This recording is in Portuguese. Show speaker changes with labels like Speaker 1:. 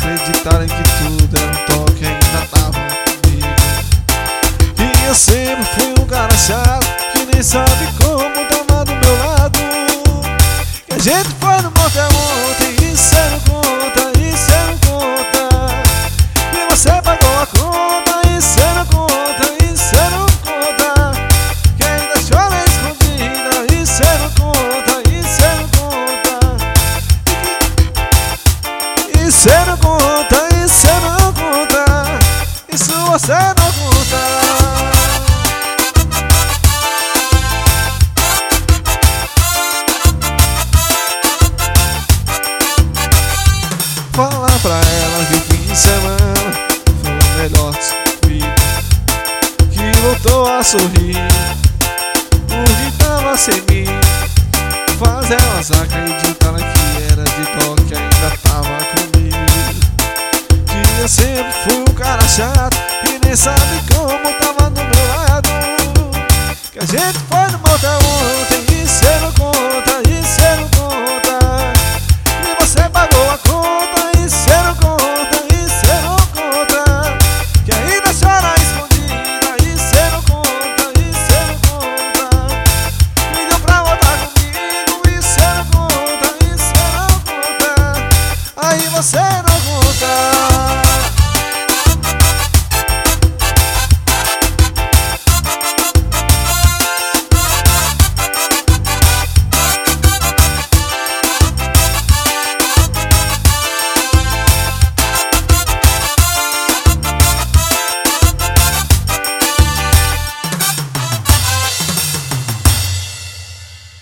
Speaker 1: acreditarem que tudo era um toque, ainda tava comigo. E eu sempre fui um cara chato, que nem sabe como tava do meu lado. E a gente foi no motel ontem, e cê não conta, e cê não conta. E você pagou a conta, e cê não conta, e cê não conta. Que ainda chora escondida, e cê não conta, e cê não conta. E cê não conta, e cê não conta. Isso você não conta. Fala pra ela que o fim de semana foi o melhor de sua vida, que voltou a sorrir porque tava sem mim. Faz elas acreditarem que era de dó, que ainda tava comigo. Que eu sempre fui um cara chato e nem sabe